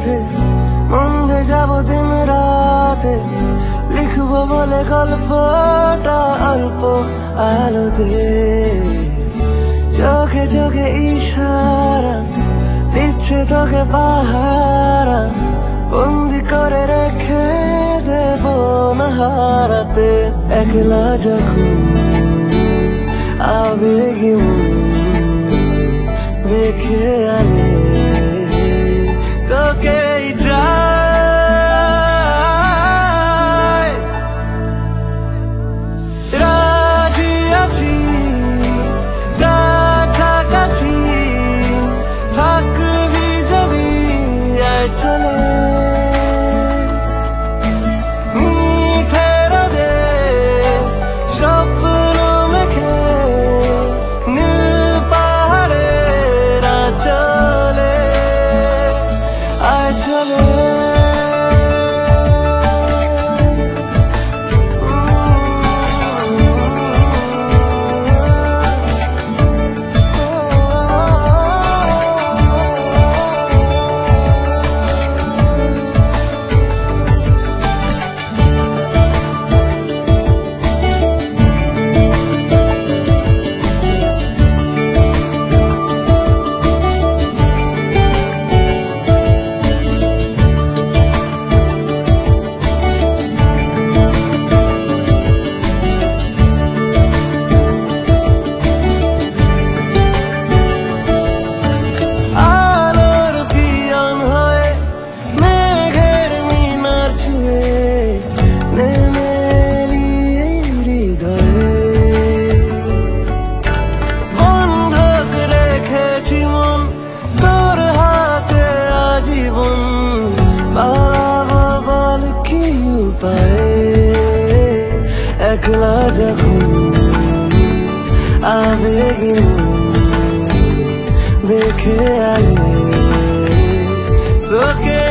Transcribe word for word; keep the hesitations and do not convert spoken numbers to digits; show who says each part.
Speaker 1: সাথে মন ভেজাবো দিন রাতে, লিখবো বলে গল্পটা অল্প আলোতে। চোখে চোখে ইশারা দিচ্ছে তোকে পাহারা, বন্দি করে রেখে দেব না হারাতে। একলা যখন আবেগী মন দেখে আনে তোকে যায়, রাজি আছি কাছাকাছি, থাকবি যদি আয় চলে। মিঠে রোদে স্বপ্ন মেখে নীল পাহাড়ের আঁচলে আয় চলে। একলা যখন আবেগী মন দেখে আনে তোকে